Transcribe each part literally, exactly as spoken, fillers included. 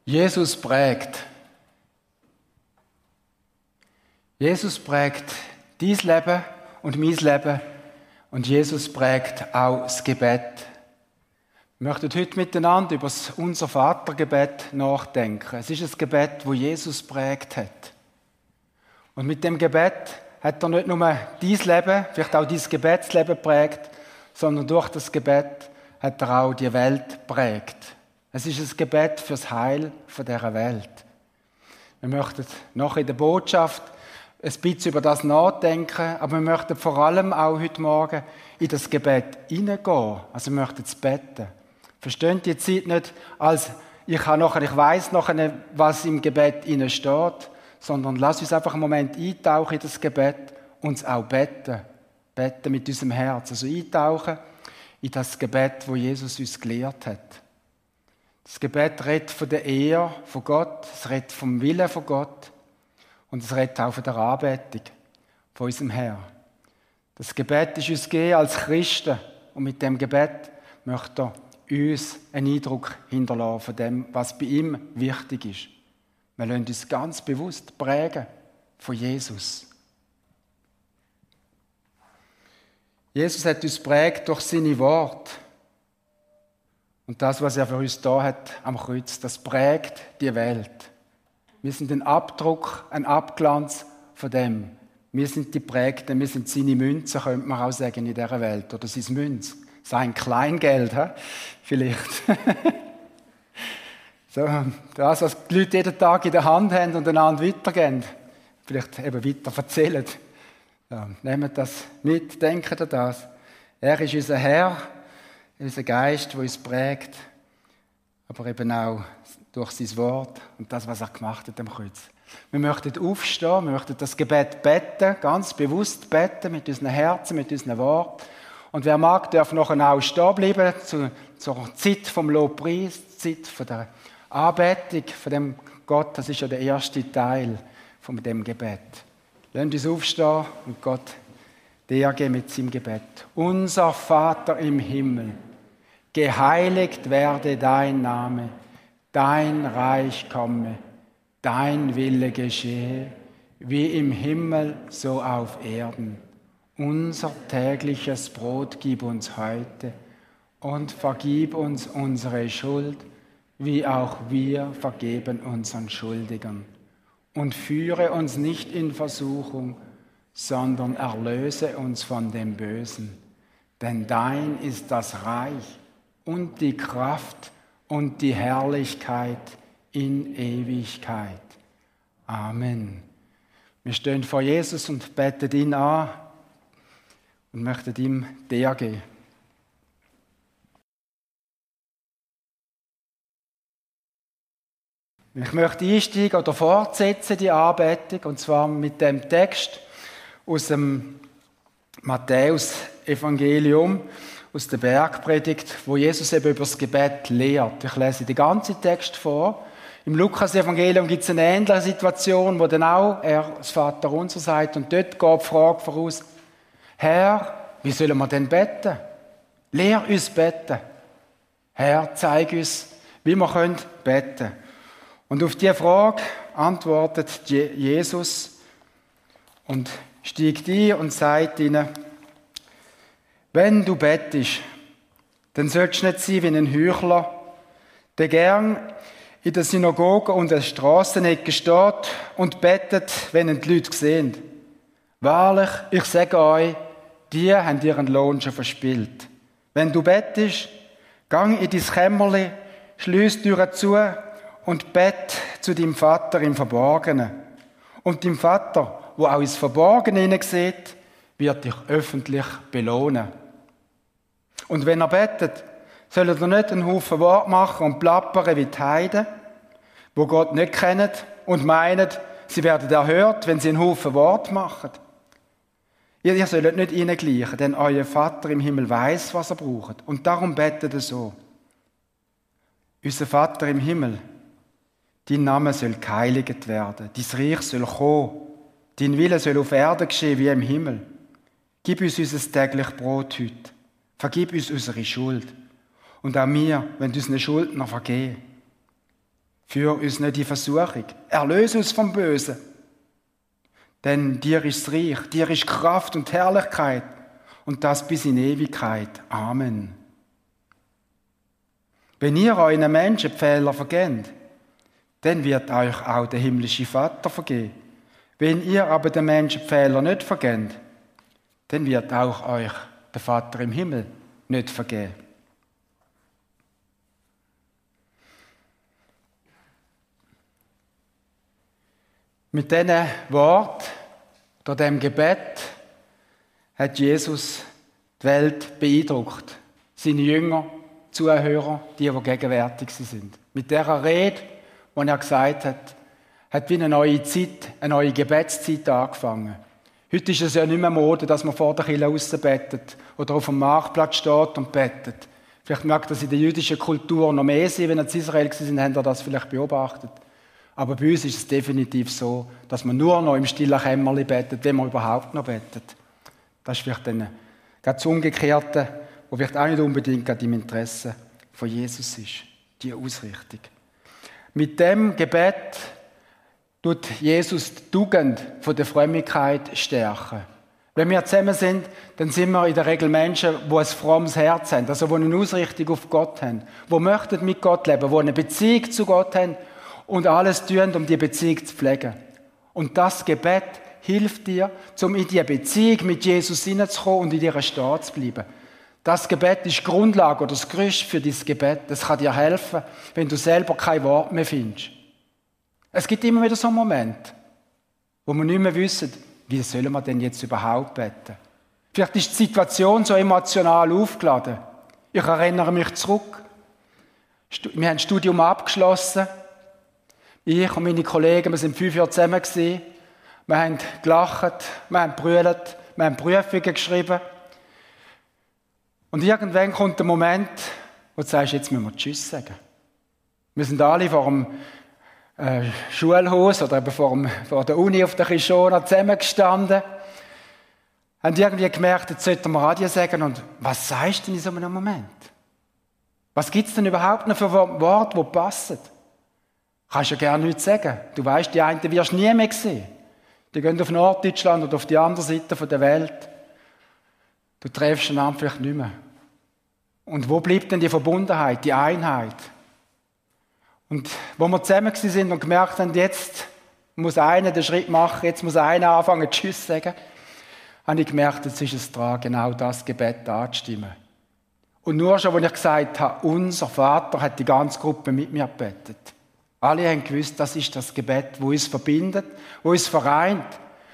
Jesus prägt. Jesus prägt dein Leben und mein Leben und Jesus prägt auch das Gebet. Wir möchten heute miteinander über das Unser Vater-Gebet nachdenken. Es ist ein Gebet, das Jesus prägt hat. Und mit dem Gebet hat er nicht nur dein Leben, vielleicht auch dein Gebetsleben prägt, sondern durch das Gebet hat er auch die Welt prägt. Es ist ein Gebet fürs Heil von dieser Welt. Wir möchten noch in der Botschaft ein bisschen über das nachdenken, aber wir möchten vor allem auch heute Morgen in das Gebet hineingehen. Also wir möchten es beten. Versteht die Zeit nicht als ich habe nachher, ich weiss nachher, was im Gebet innen steht, sondern lass uns einfach einen Moment eintauchen in das Gebet und es auch beten. Beten mit unserem Herz. Also eintauchen in das Gebet, wo Jesus uns gelehrt hat. Das Gebet redet von der Ehre von Gott, es redet vom Willen von Gott und es redet auch von der Anbetung von unserem Herrn. Das Gebet ist uns gegeben als Christen und mit dem Gebet möchte er uns einen Eindruck hinterlassen von dem, was bei ihm wichtig ist. Wir lassen uns ganz bewusst prägen von Jesus. Jesus hat uns prägt durch seine Worte. Und das, was er für uns da hat am Kreuz, das prägt die Welt. Wir sind ein Abdruck, ein Abglanz von dem. Wir sind die Prägten, wir sind seine Münzen, könnte man auch sagen, in dieser Welt. Oder sein Münz, sein Kleingeld, he? Vielleicht. So, das, was die Leute jeden Tag in der Hand haben und einander weitergeben. Vielleicht eben weiter erzählen. Ja, nehmt das mit, denkt an das. Er ist unser Herr, unser Geist, der uns prägt, aber eben auch durch sein Wort und das, was er gemacht hat am Kreuz. Wir möchten aufstehen, wir möchten das Gebet beten, ganz bewusst beten, mit unseren Herzen, mit unseren Worten. Und wer mag, darf nachher auch stehen bleiben, zu, zur Zeit vom Lobpreis, Zeit von der Anbetung, von dem Gott, das ist ja der erste Teil von dem Gebet. Lasst uns aufstehen und Gott dir geben mit seinem Gebet. Unser Vater im Himmel, geheiligt werde dein Name, dein Reich komme, dein Wille geschehe, wie im Himmel, so auf Erden. Unser tägliches Brot gib uns heute und vergib uns unsere Schuld, wie auch wir vergeben unseren Schuldigern. Und führe uns nicht in Versuchung, sondern erlöse uns von dem Bösen. Denn dein ist das Reich und die Kraft und die Herrlichkeit in Ewigkeit. Amen. Wir stehen vor Jesus und beten ihn an und möchten ihm der geben. Ich möchte einsteigen oder fortsetzen die Anbetung, und zwar mit dem Text aus dem Matthäus-Evangelium, aus der Bergpredigt, wo Jesus eben über das Gebet lehrt. Ich lese den ganzen Text vor. Im Lukas-Evangelium gibt es eine ähnliche Situation, wo dann auch er das Vaterunser sagt, und dort geht die Frage voraus: Herr, wie sollen wir denn beten? Lehr uns beten. Herr, zeig uns, wie wir können beten. Und auf diese Frage antwortet Jesus und steigt ein und sagt ihnen: Wenn du bettest, dann sollst du nicht sein wie ein Heuchler, der gern in der Synagoge und der Strassenecke steht und bettet, wenn ihn die Leute sehen. Wahrlich, ich sage euch, die haben ihren Lohn schon verspielt. Wenn du bettest, gang in dein Kämmerli, schliess die Türe zu und bett zu deinem Vater im Verborgenen. Und dein Vater, wo auch ins Verborgene hineinsieht, wird dich öffentlich belohnen. Und wenn er bettet, soll er nicht einen Haufen Wort machen und plappern wie die Heiden, wo Gott nicht kennen und meinen, sie werden erhört, wenn sie einen Haufen Wort machen. Ihr, ihr sollt nicht ihnen gleichen, denn euer Vater im Himmel weiß, was er braucht. Und darum betet er so: Unser Vater im Himmel, dein Name soll geheiligt werden, dein Reich soll kommen, dein Wille soll auf Erden geschehen wie im Himmel. Gib uns unser tägliches Brot heute, vergib uns unsere Schuld und auch wir, wenn du unsere Schuldner vergeben. Führ uns nicht in Versuchung. Erlöse uns vom Bösen. Denn dir ist das Reich, dir ist Kraft und Herrlichkeit und das bis in Ewigkeit. Amen. Wenn ihr euren Menschen die Fehler vergebt, dann wird euch auch der himmlische Vater vergeben. Wenn ihr aber den Menschen die Fehler nicht vergebt, dann wird auch euch der Vater im Himmel nicht vergeben. Mit diesen Worten, durch diesem Gebet, hat Jesus die Welt beeindruckt. Seine Jünger, Zuhörer, die, die gegenwärtig sind. Mit dieser Rede, die er gesagt hat, hat wie eine neue Zeit, eine neue Gebetszeit angefangen. Heute ist es ja nicht mehr Mode, dass man vor der Kirche raus betet oder auf dem Marktplatz steht und betet. Vielleicht mag das in der jüdischen Kultur noch mehr sein, wenn ihr in Israel waren, haben ihr das vielleicht beobachtet. Aber bei uns ist es definitiv so, dass man nur noch im stillen Kämmerlein betet, wenn man überhaupt noch betet. Das ist vielleicht dann gerade das Umgekehrte, wo vielleicht auch nicht unbedingt gerade im Interesse von Jesus ist, die Ausrichtung. Mit dem Gebet tut Jesus die Tugend von der Frömmigkeit stärken. Wenn wir zusammen sind, dann sind wir in der Regel Menschen, die ein frommes Herz haben, also die eine Ausrichtung auf Gott haben, die möchten mit Gott leben, die eine Beziehung zu Gott haben und alles tun, um die Beziehung zu pflegen. Und das Gebet hilft dir, um in diese Beziehung mit Jesus hineinzukommen und in ihrer stehen zu bleiben. Das Gebet ist die Grundlage oder das Gerüst für dein Gebet. Das kann dir helfen, wenn du selber kein Wort mehr findest. Es gibt immer wieder so einen Moment, wo wir nicht mehr wissen, wie sollen wir denn jetzt überhaupt beten. Vielleicht ist die Situation so emotional aufgeladen. Ich erinnere mich zurück. Wir haben das Studium abgeschlossen. Ich und meine Kollegen, wir sind fünf Jahre zusammen gewesen. Wir haben gelacht, wir haben gebrüllt, wir haben Prüfungen geschrieben. Und irgendwann kommt der Moment, wo du sagst, jetzt müssen wir Tschüss sagen. Wir sind alle vor dem äh, Schulhaus oder eben vor, dem, vor der Uni auf der Kishona zusammengestanden. Haben irgendwie gemerkt, jetzt sollten wir Adieu sagen. Und was sagst du denn in so einem Moment? Was gibt es denn überhaupt noch für Worte, die passen? Kannst du ja gerne nichts sagen. Du weißt, die einen wirst du nie mehr sehen. Die gehen auf Norddeutschland oder auf die andere Seite der Welt. Du treffst einander vielleicht nicht mehr. Und wo bleibt denn die Verbundenheit, die Einheit? Und wo wir zusammen sind und gemerkt haben, jetzt muss einer den Schritt machen, jetzt muss einer anfangen, Tschüss zu sagen, habe ich gemerkt, jetzt ist es dran, genau das Gebet anzustimmen. Und nur schon, als ich gesagt habe, unser Vater, hat die ganze Gruppe mit mir gebetet. Alle haben gewusst, das ist das Gebet, das uns verbindet, das uns vereint.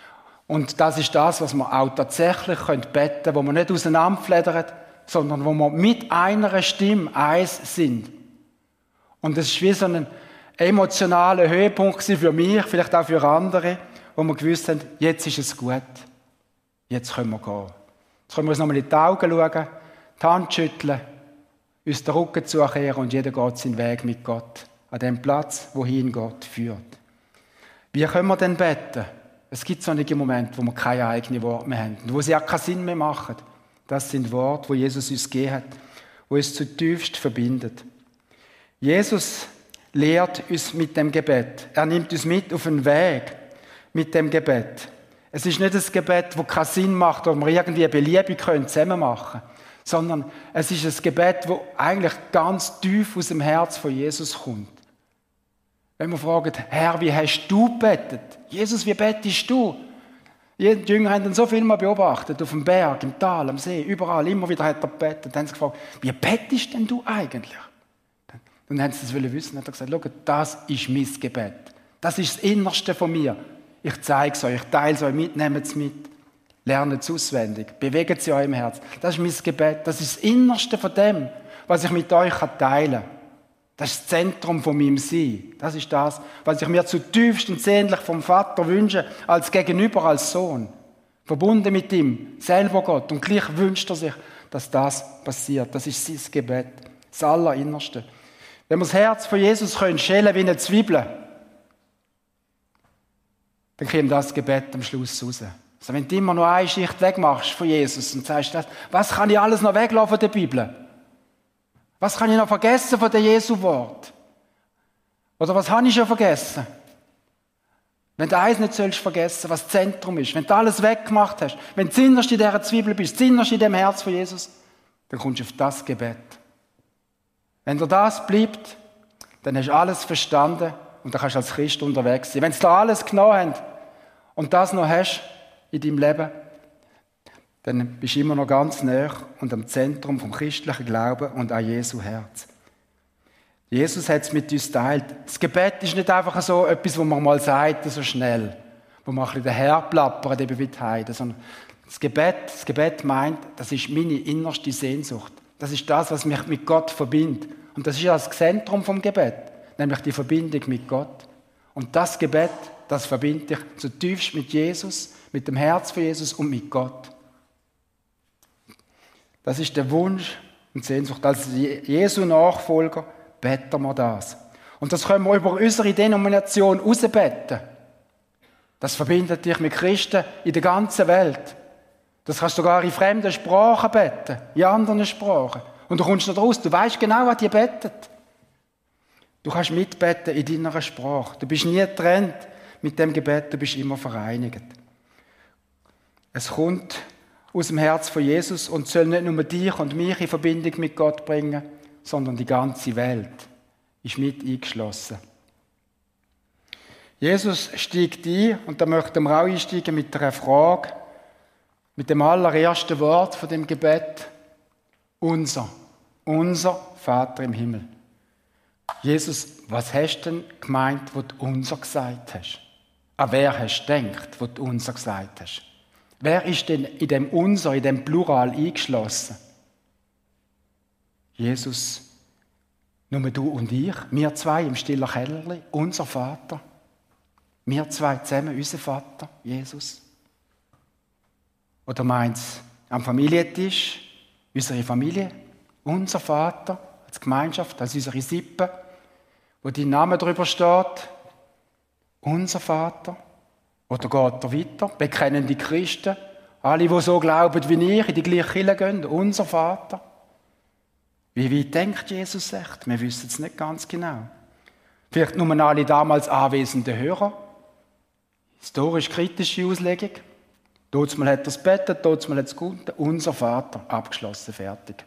Und das ist das, was wir auch tatsächlich beten können, wo wir nicht auseinanderfledern, sondern wo wir mit einer Stimme eins sind. Und das ist wie so ein emotionaler Höhepunkt für mich, vielleicht auch für andere, wo wir gewusst haben, jetzt ist es gut. Jetzt können wir gehen. Jetzt können wir uns nochmal in die Augen schauen, die Hand schütteln, uns den Rücken zukehren und jeder geht seinen Weg mit Gott. An dem Platz, wohin Gott führt. Wie können wir denn beten? Es gibt so einige Momente, wo wir keine eigenen Worte mehr haben, wo sie auch keinen Sinn mehr machen. Das sind Worte, die Jesus uns gegeben hat, die uns zutiefst verbindet. Jesus lehrt uns mit dem Gebet. Er nimmt uns mit auf einen Weg mit dem Gebet. Es ist nicht ein Gebet, das keinen Sinn macht, wo wir irgendwie beliebig zusammen machen können, sondern es ist ein Gebet, das eigentlich ganz tief aus dem Herz von Jesus kommt. Wenn wir fragen, Herr, wie hast du gebetet? Jesus, wie betest du? Die Jünger haben dann so viel mal beobachtet, auf dem Berg, im Tal, am See, überall, immer wieder hat er gebetet. Dann haben sie gefragt, wie betest denn du eigentlich? Dann haben sie das wissen, dann hat er gesagt, schau, das ist mein Gebet. Das ist das Innerste von mir. Ich zeige es euch, ich teile es euch mit, nehmt es mit. Lernt es auswendig, bewegt sie euch im Herz. Das ist mein Gebet, das ist das Innerste von dem, was ich mit euch teilen kann. Das ist das Zentrum von meinem Sein. Das ist das, was ich mir zutiefst und sehnlich vom Vater wünsche, als Gegenüber, als Sohn. Verbunden mit ihm, selber Gott. Und gleich wünscht er sich, dass das passiert. Das ist sein Gebet, das Allerinnerste. Wenn wir das Herz von Jesus können schälen wie eine Zwiebel, dann kommt das Gebet am Schluss raus. Also wenn du immer noch eine Schicht wegmachst von Jesus und sagst, was kann ich alles noch weglassen von der Bibel? Was kann ich noch vergessen von dem Jesu-Wort? Oder was habe ich schon vergessen? Wenn du eins nicht sollst vergessen, was das Zentrum ist, wenn du alles weggemacht hast, wenn du innerst in dieser Zwiebel bist, innerst in dem Herz von Jesus, dann kommst du auf das Gebet. Wenn dir das bleibt, dann hast du alles verstanden und dann kannst du als Christ unterwegs sein. Wenn du dir alles genommen hast und das noch hast in deinem Leben, dann bist du immer noch ganz nah und am Zentrum vom christlichen Glauben und an Jesu Herz. Jesus hat es mit uns geteilt. Das Gebet ist nicht einfach so etwas, wo man mal sagt, so schnell, wo man ein bisschen daherplappert, eben wie die Heiden, sondern das Gebet, das Gebet meint, das ist meine innerste Sehnsucht. Das ist das, was mich mit Gott verbindet. Und das ist ja das Zentrum vom Gebet, nämlich die Verbindung mit Gott. Und das Gebet, das verbindet dich zutiefst mit Jesus, mit dem Herz von Jesus und mit Gott. Das ist der Wunsch und Sehnsucht. Als Jesu Nachfolger beten wir das. Und das können wir über unsere Denomination rausbeten. Das verbindet dich mit Christen in der ganzen Welt. Das kannst du sogar in fremden Sprachen beten, in anderen Sprachen. Und du kommst nicht raus, du weißt genau, was die beten. Du kannst mitbeten in deiner Sprache. Du bist nie getrennt mit dem Gebet, du bist immer vereinigt. Es kommt aus dem Herz von Jesus und soll nicht nur dich und mich in Verbindung mit Gott bringen, sondern die ganze Welt ist mit eingeschlossen. Jesus steigt ein, und da möchten wir auch einsteigen mit einer Frage, mit dem allerersten Wort von dem Gebet. Unser, unser Vater im Himmel. Jesus, was hast du denn gemeint, wo du unser gesagt hast? An wer hast du gedacht, wo du unser gesagt hast? Wer ist denn in dem unser, in dem Plural eingeschlossen? Jesus, nur du und ich, wir zwei im stillen Kellerli, unser Vater. Wir zwei zusammen, unser Vater, Jesus. Oder meint es am Familientisch, unsere Familie, unser Vater, als Gemeinschaft, als unsere Sippe, wo dein Name drüber steht, unser Vater. Oder geht er weiter, bekennende Christen, alle, die so glauben wie ich, in die gleiche Kirche gehen, unser Vater. Wie weit denkt Jesus echt? Wir wissen es nicht ganz genau. Vielleicht nur alle damals anwesenden Hörer. Historisch-kritische Auslegung. Dort mal hat er es betet, dort mal hat es gefunden. Unser Vater, abgeschlossen, fertig.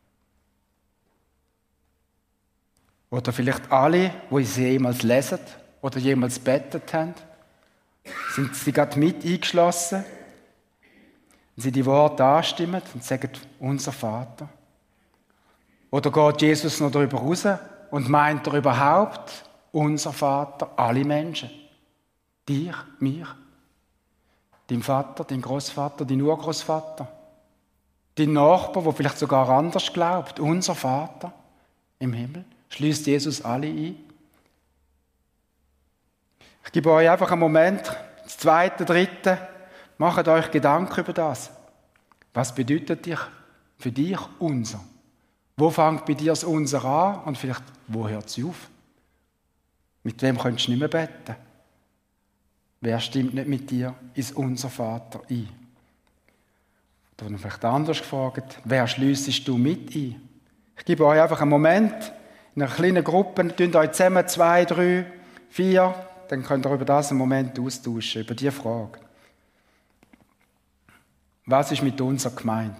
Oder vielleicht alle, die sie jemals lesen oder jemals betet haben, sind sie gerade mit eingeschlossen, wenn sie die Worte anstimmen und sagen, unser Vater. Oder geht Jesus noch darüber raus und meint er überhaupt, unser Vater, alle Menschen? Dich, mich, dein Vater, dein Großvater, dein Urgroßvater, dein Nachbar, der vielleicht sogar anders glaubt, unser Vater im Himmel, schließt Jesus alle ein. Ich gebe euch einfach einen Moment, das zweite, dritte, macht euch Gedanken über das. Was bedeutet dich für dich unser? Wo fängt bei dir das Unser an und vielleicht, wo hört es auf? Mit wem könntest du nicht mehr beten? Wer stimmt nicht mit dir ins Unser Vater ein? Oder vielleicht anders gefragt, wer schliessest du mit ein? Ich gebe euch einfach einen Moment, in einer kleinen Gruppe, tun euch zusammen zwei, drei, vier, dann könnt ihr über das einen Moment austauschen, über diese Frage. Was ist mit uns gemeint?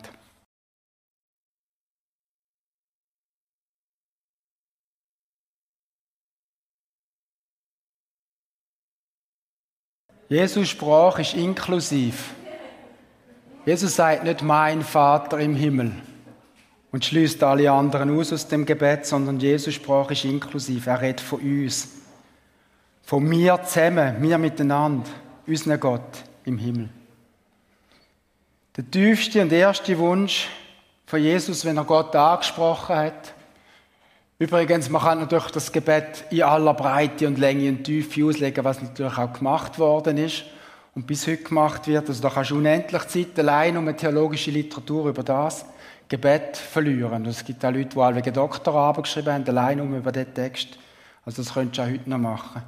Jesus' Sprache ist inklusiv. Jesus sagt nicht mein Vater im Himmel und schließt alle anderen aus aus dem Gebet, sondern Jesus' Sprache ist inklusiv. Er redet von uns. Von mir zusammen, wir miteinander, unseren Gott im Himmel. Der tiefste und erste Wunsch von Jesus, wenn er Gott angesprochen hat. Übrigens, man kann natürlich das Gebet in aller Breite und Länge und Tiefe auslegen, was natürlich auch gemacht worden ist und bis heute gemacht wird. Also da kannst du unendlich Zeit allein um eine theologische Literatur über das Gebet verlieren. Und es gibt auch Leute, die allwegen Doktorarbeit geschrieben haben, allein um über den Text. Also das könntest du auch heute noch machen.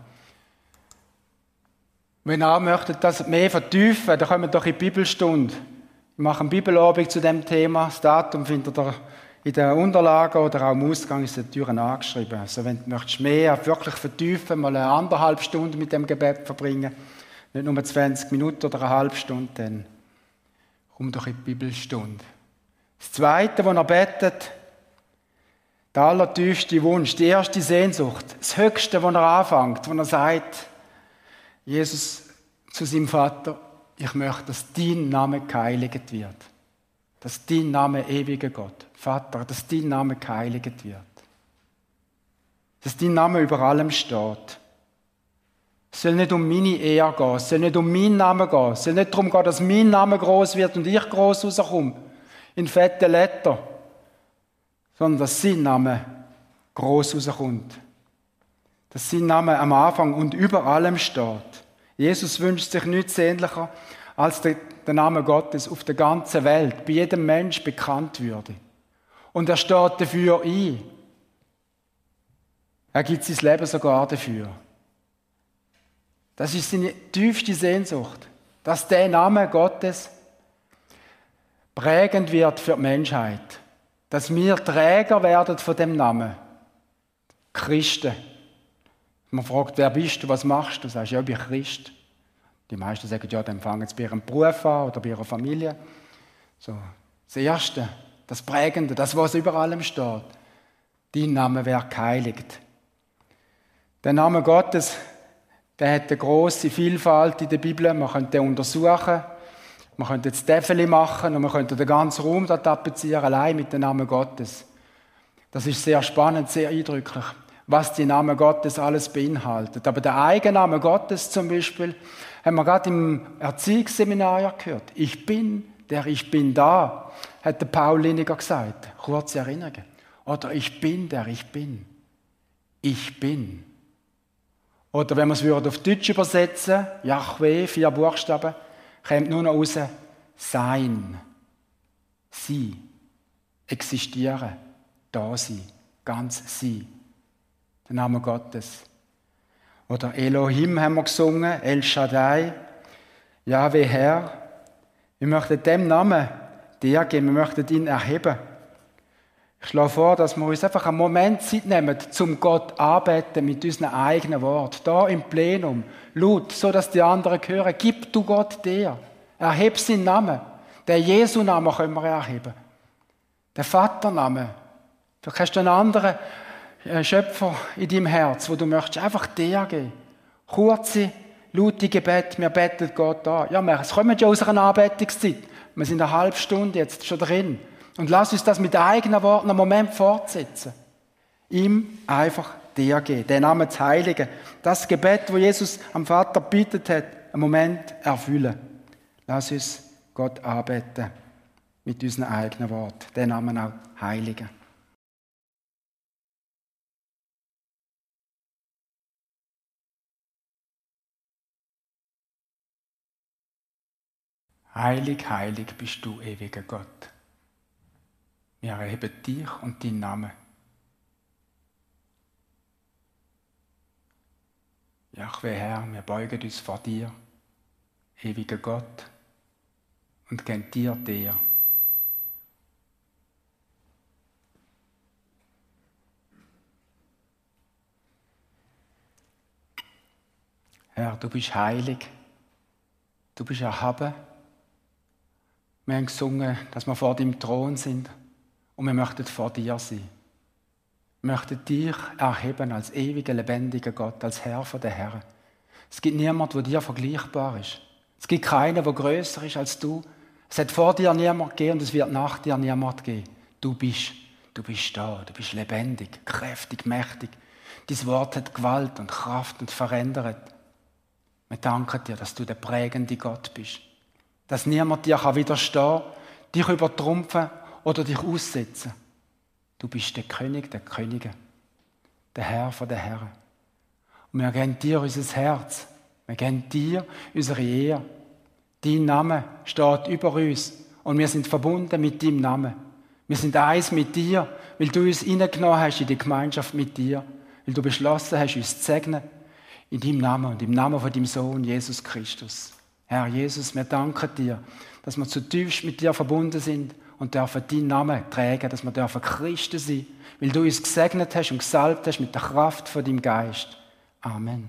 Wenn ihr auch möchtet, das mehr vertiefen, dann kommt doch in die Bibelstunde. Wir machen einen Bibelabend zu dem Thema. Das Datum findet ihr In den Unterlagen oder auch im Ausgang ist die Türen angeschrieben. Also wenn du möchtest mehr wirklich vertiefen, mal eine anderthalb Stunden mit dem Gebet verbringen, nicht nur zwanzig Minuten oder eine halbe Stunde, dann komm doch in die Bibelstunde. Das Zweite, was er betet, der allertiefste Wunsch, die erste Sehnsucht, das Höchste, was er anfängt, wo er sagt, Jesus zu seinem Vater, ich möchte, dass dein Name geheiligt wird. Dass dein Name ewiger Gott, Vater, dass dein Name geheiligt wird. Dass dein Name über allem steht. Es soll nicht um meine Ehre gehen, es soll nicht um meinen Namen gehen, es soll nicht darum gehen, dass mein Name groß wird und ich groß rauskomme, in fetten Lettern, sondern dass sein Name groß rauskommt. Dass sein Name am Anfang und über allem steht. Jesus wünscht sich nichts sehnlicher, als der, der Name Gottes auf der ganzen Welt, bei jedem Mensch bekannt würde. Und er steht dafür ein. Er gibt sein Leben sogar dafür. Das ist seine tiefste Sehnsucht, dass der Name Gottes prägend wird für die Menschheit. Dass wir Träger werden von dem Namen. Christen. Man fragt, wer bist du, was machst du? Du sagst, ja, ich bin Christ. Die meisten sagen, ja, dann fangen sie bei ihrem Beruf an oder bei ihrer Familie. So, das Erste, das Prägende, das, was über allem steht. Dein Name wird geheiligt. Der Name Gottes, der hat eine grosse Vielfalt in der Bibel. Man könnte den untersuchen. Man könnte jetzt Täfeli machen und man könnte den ganzen Raum da tapezieren, allein mit dem Namen Gottes. Das ist sehr spannend, sehr eindrücklich, was die Namen Gottes alles beinhaltet. Aber der Eigenname Gottes zum Beispiel, haben wir gerade im Erziehungsseminar ja gehört. Ich bin, der ich bin da, hat der Paul Liniger gesagt. Kurze Erinnerung. Oder ich bin, der ich bin. Ich bin. Oder wenn wir es auf Deutsch übersetzen, Jahwe, vier Buchstaben, kommt nur noch raus, sein, sein, existieren, da sein, ganz sein. Der Name Gottes. Oder Elohim haben wir gesungen, El Shaddai, Jahwe Herr. Wir möchten dem Namen dir geben, wir möchten ihn erheben. Ich schlage vor, dass wir uns einfach einen Moment Zeit nehmen, zum Gott anbeten mit unseren eigenen Worten. Da im Plenum, laut, so dass die anderen hören. Gib du Gott dir. Erheb seinen Namen. Den Jesu-Namen können wir erheben. Den Vaternamen. Vielleicht hast du einen anderen Schöpfer in deinem Herz, wo du möchtest einfach dir geben. Kurze, laute Gebet, wir beten Gott an. Ja, wir kommen ja aus einer Anbetungszeit. Wir sind eine halbe Stunde jetzt schon drin. Und lass uns das mit eigenen Worten einen Moment fortsetzen. Ihm einfach dir geben, den Namen zu heiligen. Das Gebet, wo Jesus am Vater bittet hat, einen Moment erfüllen. Lass uns Gott anbeten mit unseren eigenen Worten, den Namen auch heiligen. Heilig, heilig bist du, ewiger Gott. Wir erheben dich und deinen Namen. Jahwe Herr, wir beugen uns vor dir, ewiger Gott, und geben dir dir. Herr, du bist heilig, du bist erhaben. Wir haben gesungen, dass wir vor deinem Thron sind und wir möchten vor dir sein. Wir möchten dich erheben als ewiger, lebendiger Gott, als Herr von den Herren. Es gibt niemanden, der dir vergleichbar ist. Es gibt keinen, der grösser ist als du. Es hat vor dir niemand gegeben und es wird nach dir niemand geben. Du bist, du bist da, du bist lebendig, kräftig, mächtig. Dein Wort hat Gewalt und Kraft und verändert. Wir danken dir, dass du der prägende Gott bist. Dass niemand dir widerstehen kann, dich übertrumpfen oder dich aussetzen. Du bist der König der Könige, der Herr von den Herren. Und wir geben dir unser Herz, wir geben dir unsere Ehre. Dein Name steht über uns und wir sind verbunden mit deinem Namen. Wir sind eins mit dir, weil du uns hineingenommen hast in die Gemeinschaft mit dir, weil du beschlossen hast, uns zu segnen in deinem Namen und im Namen von deinem Sohn Jesus Christus. Herr Jesus, wir danken dir, dass wir zutiefst mit dir verbunden sind und dürfen deinen Namen tragen, dass wir dürfen Christen sein, weil du uns gesegnet hast und gesalbt hast mit der Kraft von deinem Geist. Amen.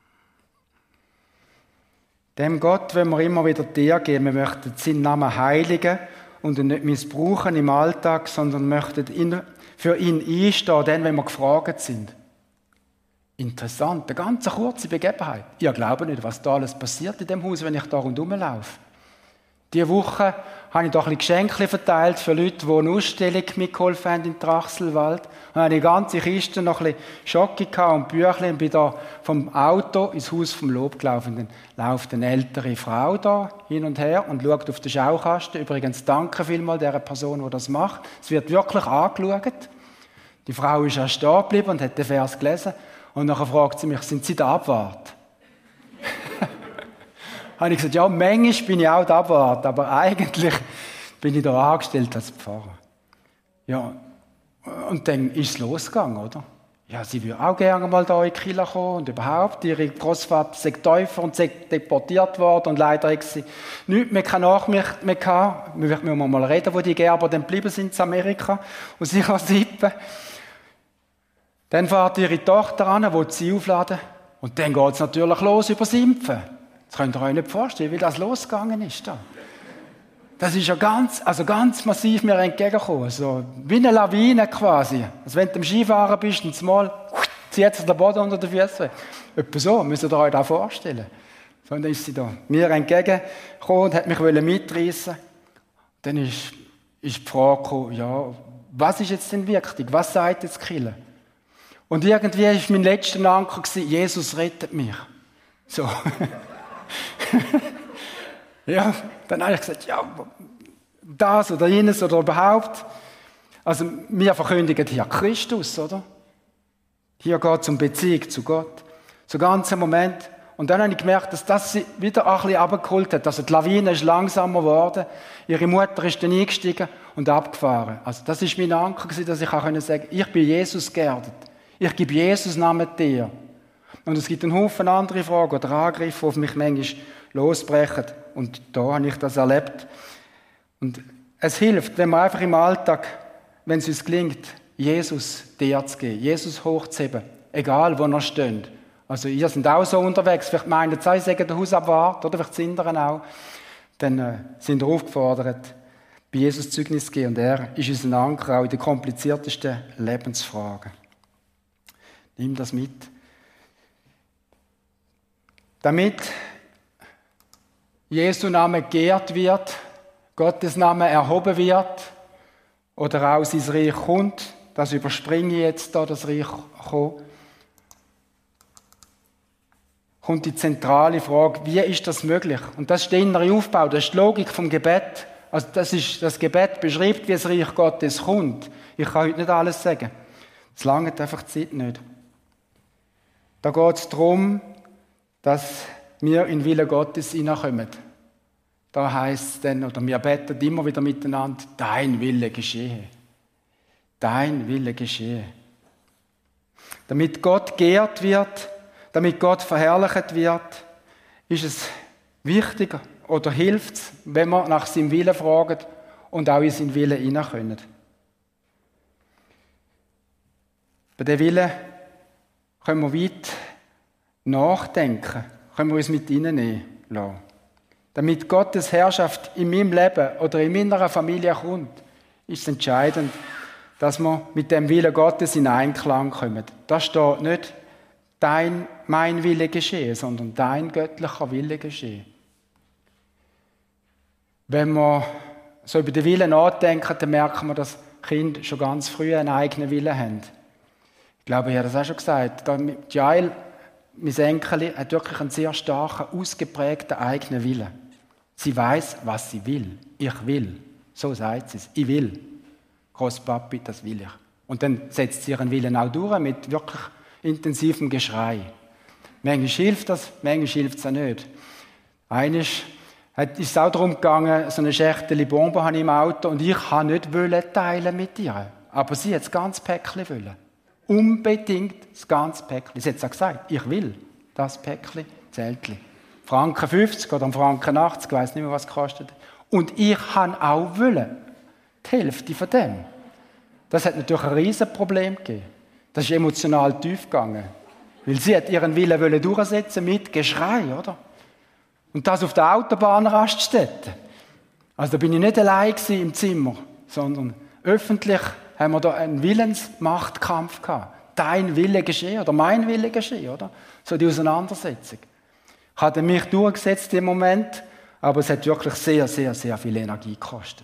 Dem Gott wollen wir immer wieder dir geben. Wir möchten seinen Namen heiligen und ihn nicht missbrauchen im Alltag, sondern möchten ihn, für ihn einstehen, dann, wenn wir gefragt sind. Interessant, eine ganz kurze Begebenheit. Ich glaube nicht, was da alles passiert in dem Haus, wenn ich da rundherum laufe. Diese Woche habe ich doch ein bisschen Geschenke verteilt für Leute, die eine Ausstellung mitgeholfen haben in Trachselwald. Und habe die ganze Kiste noch ein bisschen Schocke und Büchlein und bin da vom Auto ins Haus vom Lob gelaufen. Dann läuft eine ältere Frau da hin und her und schaut auf den Schaukasten. Übrigens, danke vielmals der Person, die das macht. Es wird wirklich angeschaut. Die Frau ist erst stehen geblieben und hat den Vers gelesen. Und dann fragt sie mich, sind Sie der Abwart? habe ich gesagt, ja, manchmal bin ich auch der Abwart, aber eigentlich bin ich da angestellt als Pfarrer. Ja, und dann ist es losgegangen, oder? Ja, sie würde auch gerne mal da in die Kirche kommen und überhaupt, ihre Großvater sei Täufer und sei deportiert worden und leider hat sie nichts mehr, keine Nachricht mehr gehabt. Wir müssen mal reden, wo die Gerber dann geblieben sind in Amerika und sich sippen. Dann fährt ihre Tochter an, will sie aufladen und dann geht es natürlich los über das Impfen. Das könnt ihr euch nicht vorstellen, wie das losgegangen ist da. Das ist ja ganz, also ganz massiv mir entgegengekommen. So, wie eine Lawine quasi. Also wenn du am Skifahren bist und mal zieht sich der Boden unter den Füßen. Etwa so, müsst ihr euch das vorstellen. So, und dann ist sie da mir entgegengekommen und hat mich mitreißen. Dann ist, ist die Frage gekommen, ja, was ist jetzt denn wichtig? Was sagt jetzt die Kirche? Und irgendwie war mein letzter Anker, Jesus rettet mich. So. Ja, dann habe ich gesagt, ja, das oder jenes oder überhaupt. Also, wir verkündigen hier Christus, oder? Hier geht es um Beziehung zu Gott. So ganz einen Moment. Und dann habe ich gemerkt, dass das sie wieder ein bisschen runtergeholt hat. Also, die Lawine ist langsamer geworden. Ihre Mutter ist dann eingestiegen und abgefahren. Also, das war mein Anker, dass ich auch sagen konnte, ich bin Jesus geerdet. Ich gebe Jesus Namen dir. Und es gibt einen Haufen andere Fragen oder Angriffe, die auf mich manchmal losbrechen. Und da habe ich das erlebt. Und es hilft, wenn man einfach im Alltag, wenn es uns gelingt, Jesus dir zu geben, Jesus hochzuheben, egal wo er steht. Also ihr seid auch so unterwegs, vielleicht meinen Sie, ich sage der Hausabwart, oder vielleicht sind ihr auch. Dann äh, sind wir aufgefordert, bei Jesus Zeugnis zu geben. Und er ist unser Anker auch in den kompliziertesten Lebensfragen. Nimm das mit. Damit Jesu Name geehrt wird, Gottes Name erhoben wird oder auch sein Reich kommt, das überspringe ich jetzt da, das Reich kommt, kommt die zentrale Frage, wie ist das möglich? Und das ist der innere Aufbau, das ist die Logik vom Gebet. Also das ist, das Gebet beschreibt, wie das Reich Gottes kommt. Ich kann heute nicht alles sagen. Es langt einfach die Zeit nicht. Da geht es darum, dass wir in den Willen Gottes hineinkommen. Da heisst es dann, oder wir beten immer wieder miteinander, dein Wille geschehe. Dein Wille geschehe. Damit Gott geehrt wird, damit Gott verherrlicht wird, ist es wichtiger oder hilft es, wenn wir nach seinem Willen fragen und auch in seinen Willen hineinkommen. Bei dem Willen können wir weit nachdenken, können wir uns mit reinnehmen lassen. Damit Gottes Herrschaft in meinem Leben oder in meiner Familie kommt, ist es entscheidend, dass wir mit dem Willen Gottes in Einklang kommen. Da steht nicht dein, mein Wille geschehe, sondern dein göttlicher Wille geschehe. Wenn wir so über den Willen nachdenken, dann merken wir, dass Kinder schon ganz früh einen eigenen Willen haben. Ich glaube, ich habe das auch schon gesagt. Jael, mein Enkel, hat wirklich einen sehr starken, ausgeprägten eigenen Willen. Sie weiß, was sie will. Ich will. So sagt sie es. Ich will. Großpapi, das will ich. Und dann setzt sie ihren Willen auch durch mit wirklich intensivem Geschrei. Manchmal hilft das, manchmal hilft es auch nicht. Eines ist es auch darum gegangen, so eine Schachtel Bombe habe ich im Auto und ich wollte nicht teilen mit ihr. Aber sie hat das ganze Päckchen wollen. Unbedingt das ganze Päckchen. Sie hat es auch gesagt, ich will das Päckchen, Zeltchen. Franken fünfzig oder Franken achtzig, ich weiss nicht mehr, was es kostet. Und ich kann auch wollen. Die Hälfte von dem. Das hat natürlich ein Riesenproblem gegeben. Das ist emotional tief gegangen. Weil sie hat ihren Willen wollen durchsetzen mit Geschrei, oder? Und das auf der Autobahnraststätte. Also da bin ich nicht allein im Zimmer, sondern öffentlich haben wir da einen Willensmachtkampf gehabt. Dein Wille geschehe oder mein Wille geschehe, oder? So die Auseinandersetzung. Ich hatte mich durchgesetzt im Moment, aber es hat wirklich sehr, sehr, sehr viel Energie gekostet.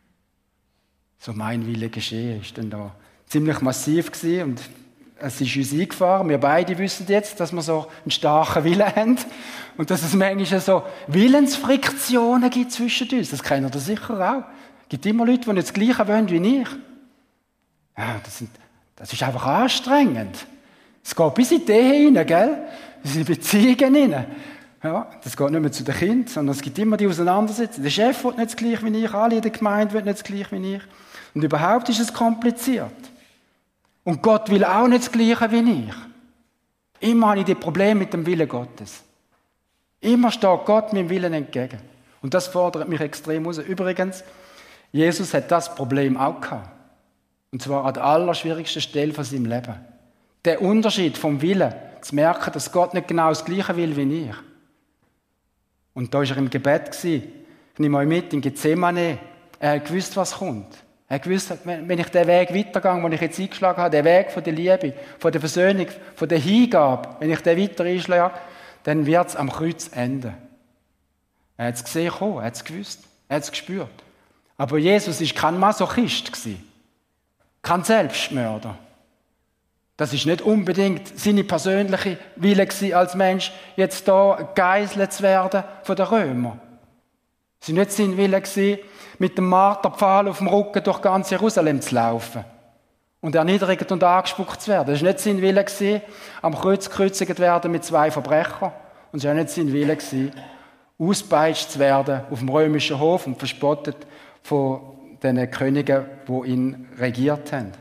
So mein Wille geschehe ist dann da ziemlich massiv gewesen und es ist uns eingefahren. Wir beide wissen jetzt, dass wir so einen starken Willen haben und dass es manchmal so Willensfriktionen gibt zwischen uns. Das kennt ihr sicher auch. Es gibt immer Leute, die nicht das Gleiche wollen wie ich. Ja, das, sind, das ist einfach anstrengend. Es geht bis in die Ehe hinein, gell? Das sind Beziehungen hinein. Ja, das geht nicht mehr zu den Kindern, sondern es gibt immer die Auseinandersetzungen. Der Chef will nicht das Gleiche wie ich, alle in der Gemeinde wollen nicht das Gleiche wie ich. Und überhaupt ist es kompliziert. Und Gott will auch nicht das Gleiche wie ich. Immer habe ich die Probleme mit dem Willen Gottes. Immer steht Gott meinem Willen entgegen. Und das fordert mich extrem raus. Übrigens, Jesus hat das Problem auch gehabt. Und zwar an der allerschwierigsten Stelle von seinem Leben. Der Unterschied vom Willen, zu merken, dass Gott nicht genau das Gleiche will wie ich. Und da war er im Gebet. Ich nehme euch mit in Gethsemane. Er hat gewusst, was kommt. Er hat gewusst, wenn ich den Weg weitergehe, den ich jetzt eingeschlagen habe, den Weg von der Liebe, von der Versöhnung, von der Hingabe, wenn ich den weiter einschlage, dann wird es am Kreuz enden. Er hat es gesehen, er hat es gewusst, er hat es gespürt. Aber Jesus war kein Masochist, kein Selbstmörder. Das ist nicht unbedingt seine persönliche Wille als Mensch, jetzt hier gegeißelt zu werden von den Römern. Es war nicht sein Wille, mit dem Marterpfahl auf dem Rücken durch ganz Jerusalem zu laufen und erniedrigt und angespuckt zu werden. Das war nicht sein Wille, am Kreuz gekreuzigt zu werden mit zwei Verbrechern. Und es war auch nicht sein Wille, ausgepeitscht zu werden auf dem römischen Hof und verspottet von den Königen, die ihn regiert haben.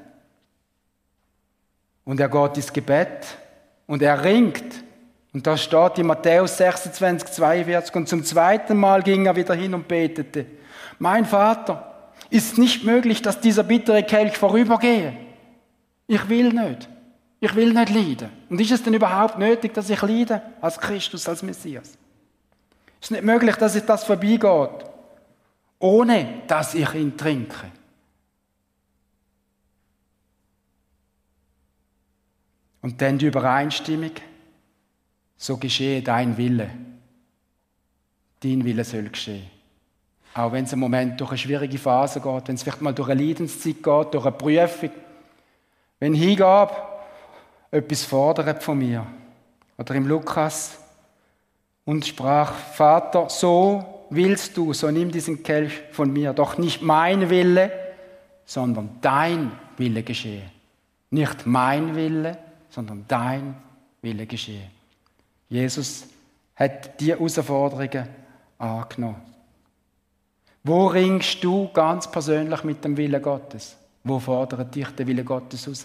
Und er geht ins Gebet und er ringt. Und da steht in Matthäus sechsundzwanzig, zweiundvierzig, und zum zweiten Mal ging er wieder hin und betete: Mein Vater, ist nicht möglich, dass dieser bittere Kelch vorübergehe. Ich will nicht. Ich will nicht leiden. Und ist es denn überhaupt nötig, dass ich leide als Christus, als Messias? Ist es nicht möglich, dass ich das vorbeigeht, ohne dass ich ihn trinke? Und dann die Übereinstimmung: So geschehe dein Wille. Dein Wille soll geschehen. Auch wenn es im Moment durch eine schwierige Phase geht, wenn es vielleicht mal durch eine Leidenszeit geht, durch eine Prüfung. Wenn Hingabe etwas fordert von mir. Oder im Lukas: Und sprach: Vater, so willst du, so nimm diesen Kelch von mir. Doch nicht mein Wille, sondern dein Wille geschehe. Nicht mein Wille, sondern dein Wille geschehe. Jesus hat diese Herausforderungen angenommen. Wo ringst du ganz persönlich mit dem Willen Gottes? Wo fordert dich der Wille Gottes raus?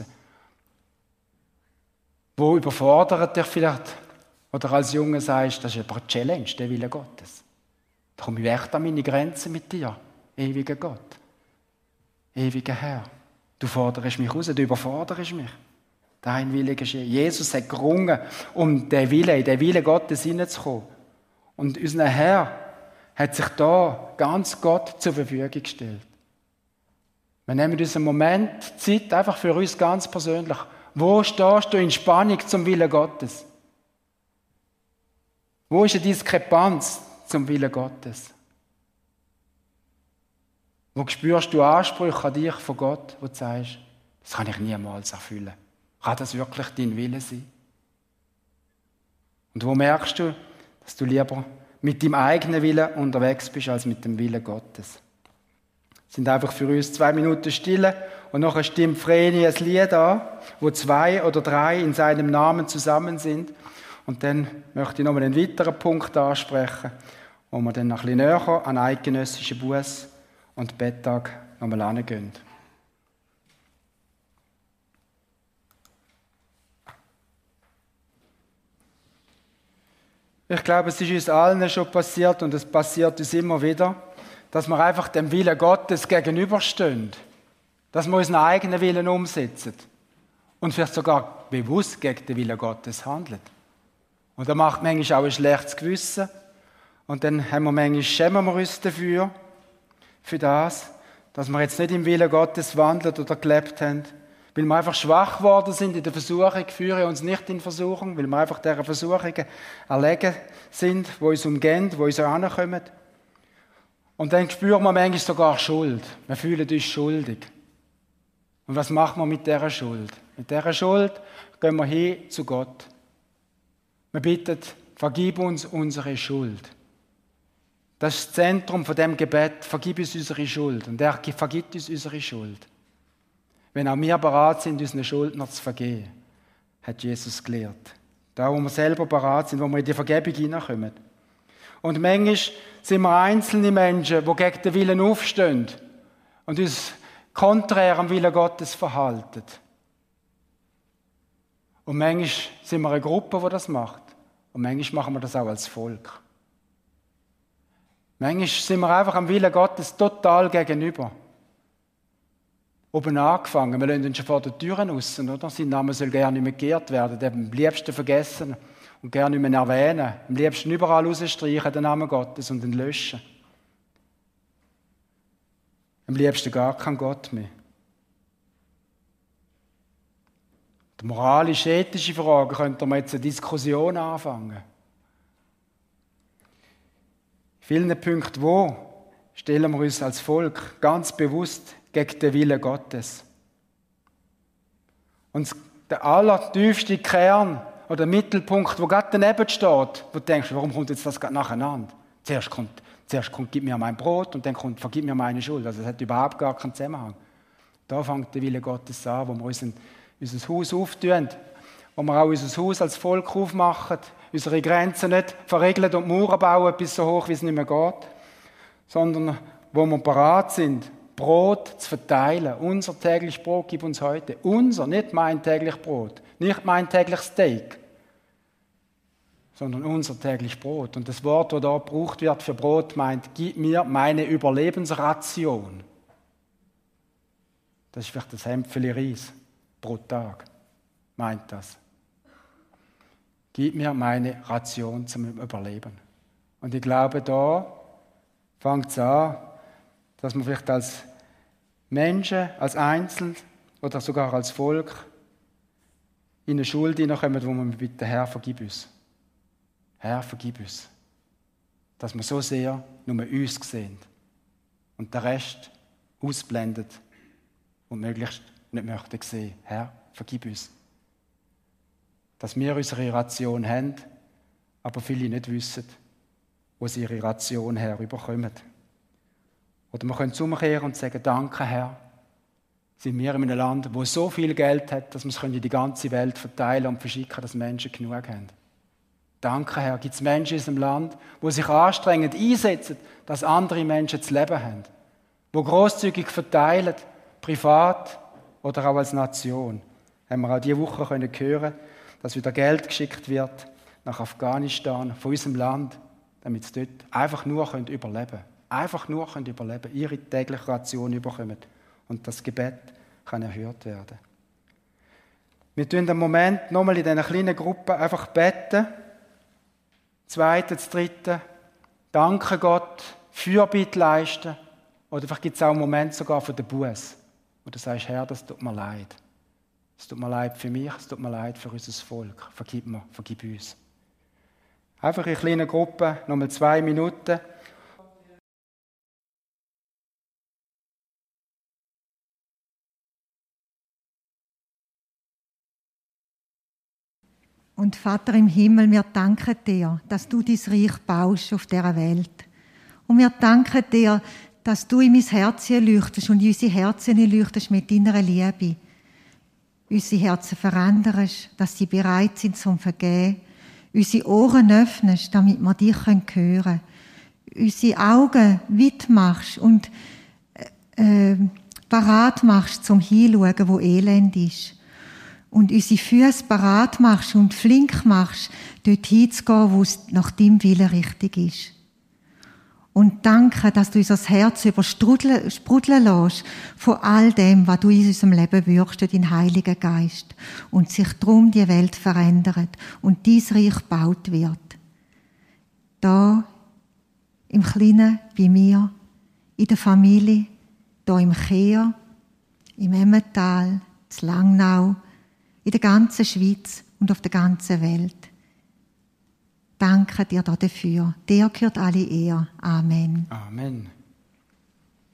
Wo überfordert dich vielleicht, oder als Junge sagst, das ist aber eine Challenge, der Wille Gottes. Da komme ich echt an meine Grenzen mit dir, ewiger Gott, ewiger Herr. Du forderst mich raus, du überforderst mich. Dein Wille geschehe. Jesus hat gerungen, um den Wille, in den Wille Gottes hineinzukommen. Und unser Herr hat sich da ganz Gott zur Verfügung gestellt. Wir nehmen uns einen Moment Zeit, einfach für uns ganz persönlich. Wo stehst du in Spannung zum Willen Gottes? Wo ist eine Diskrepanz zum Willen Gottes? Wo spürst du Ansprüche an dich von Gott, wo du sagst, das kann ich niemals erfüllen? Kann das wirklich dein Wille sein? Und wo merkst du, dass du lieber mit deinem eigenen Willen unterwegs bist, als mit dem Willen Gottes? Es sind einfach für uns zwei Minuten Stille und nachher stimmt Vreni ein Lied an, wo zwei oder drei in seinem Namen zusammen sind. Und dann möchte ich noch mal einen weiteren Punkt ansprechen, wo wir dann noch ein bisschen näher an eidgenössischen Buß und Betttag noch mal herangehen. Ich glaube, es ist uns allen schon passiert und es passiert uns immer wieder, dass wir einfach dem Willen Gottes gegenüberstehen. Dass wir unseren eigenen Willen umsetzen. Und vielleicht sogar bewusst gegen den Willen Gottes handeln. Und da macht manchmal auch ein schlechtes Gewissen. Und dann haben wir manchmal, schämen wir uns dafür, für das, dass wir jetzt nicht im Willen Gottes wandelt oder gelebt haben. Weil wir einfach schwach geworden sind in der Versuchung, führen uns nicht in Versuchung, weil wir einfach dieser Versuchungen erlegen sind, die uns umgehen, die uns ankommen. Und dann spüren wir manchmal sogar Schuld. Wir fühlen uns schuldig. Und was machen wir mit dieser Schuld? Mit dieser Schuld gehen wir hin zu Gott. Wir bitten, vergib uns unsere Schuld. Das ist das Zentrum von dem Gebet. Vergib uns unsere Schuld. Und er vergibt uns unsere Schuld. Wenn auch wir bereit sind, unseren Schuldner zu vergeben, hat Jesus gelehrt. Da, wo wir selber bereit sind, wo wir in die Vergebung hineinkommen. Und manchmal sind wir einzelne Menschen, die gegen den Willen aufstehen und uns konträr am Willen Gottes verhalten. Und manchmal sind wir eine Gruppe, die das macht. Und manchmal machen wir das auch als Volk. Manchmal sind wir einfach am Willen Gottes total gegenüber. Oben angefangen, wir lassen ihn schon vor den Türen raus, oder? Sein Name soll gerne nicht mehr geehrt werden, den am liebsten vergessen und gerne nicht mehr erwähnen. Am liebsten überall rausstreichen, den Namen Gottes, und ihn löschen. Am liebsten gar kein Gott mehr. Die moralisch-ethische Frage könnte man jetzt eine Diskussion anfangen. In vielen Punkten, wo stellen wir uns als Volk ganz bewusst gegen den Willen Gottes. Und der allertiefste Kern oder Mittelpunkt, wo gerade daneben steht, wo du denkst, warum kommt jetzt das gerade nacheinander? Zuerst kommt, zuerst kommt, gib mir mein Brot, und dann kommt, vergib mir meine Schuld. Also es hat überhaupt gar keinen Zusammenhang. Da fängt der Wille Gottes an, wo wir unseren, unser Haus auftun, wo wir auch unser Haus als Volk aufmachen, unsere Grenzen nicht verriegeln und Mauern bauen bis so hoch, wie es nicht mehr geht, sondern wo wir bereit sind, Brot zu verteilen. Unser tägliches Brot gib uns heute. Unser, nicht mein tägliches Brot. Nicht mein tägliches Steak. Sondern unser tägliches Brot. Und das Wort, das da gebraucht wird für Brot, meint, gib mir meine Überlebensration. Das ist vielleicht das Hämpfeli Reis pro Tag. Meint das. Gib mir meine Ration zum Überleben. Und ich glaube, da fängt es an, dass wir vielleicht als Menschen, als Einzelne oder sogar als Volk in eine Schuld hineinkommen, wo wir bitten, Herr, vergib uns. Herr, vergib uns. Dass wir so sehr nur uns sehen und den Rest ausblendet und möglichst nicht möchten sehen. Herr, vergib uns. Dass wir unsere Ration haben, aber viele nicht wissen, wo sie ihre Ration herüberkommen. Oder wir können umkehren und sagen, danke Herr, sind wir in einem Land, wo so viel Geld hat, dass wir es in die ganze Welt verteilen und verschicken, dass Menschen genug haben. Danke Herr, gibt es Menschen in unserem Land, die sich anstrengend einsetzen, dass andere Menschen das Leben haben. Die grosszügig verteilen, privat oder auch als Nation. Haben wir auch diese Woche können hören, dass wieder Geld geschickt wird nach Afghanistan, von unserem Land, damit sie dort einfach nur überleben können. Einfach nur können überleben, ihre tägliche Ration überkommen und das Gebet kann erhört werden. Wir tun im Moment nochmal in diesen kleinen Gruppen einfach beten. Zweitens, dritte, danke Gott, Fürbitte leisten. Oder vielleicht gibt es auch einen Moment sogar von der Buße, wo du sagst, Herr, das tut mir leid. Es tut mir leid für mich, es tut mir leid für unser Volk. Vergib mir, vergib uns. Einfach in kleinen Gruppen, nochmal zwei Minuten. Und Vater im Himmel, wir danken dir, dass du dein Reich baust auf dieser Welt. Und wir danken dir, dass du in mein Herz leuchtest und in unsere Herzen leuchtest mit deiner Liebe. Unsere Herzen veränderst, dass sie bereit sind zum Vergeben. Unsere Ohren öffnest, damit wir dich hören können. Unsere Augen weit machst und äh, parat machst zum Hinschauen, wo Elend ist. Und unsere Füße parat machst und flink machst, dort hinzugehen, wo es nach deinem Willen richtig ist. Und danke, dass du unser Herz übersprudeln sprudeln lässt von all dem, was du in unserem Leben wirkst, durch deinen Heiligen Geist. Und sich darum die Welt verändert und dein Reich gebaut wird. Da im Kleinen, bei mir, in der Familie, da im Kehr, im Emmental, in Langnau, in der ganzen Schweiz und auf der ganzen Welt. Danke dir dafür. Dir gehört alle Ehre. Amen. Amen.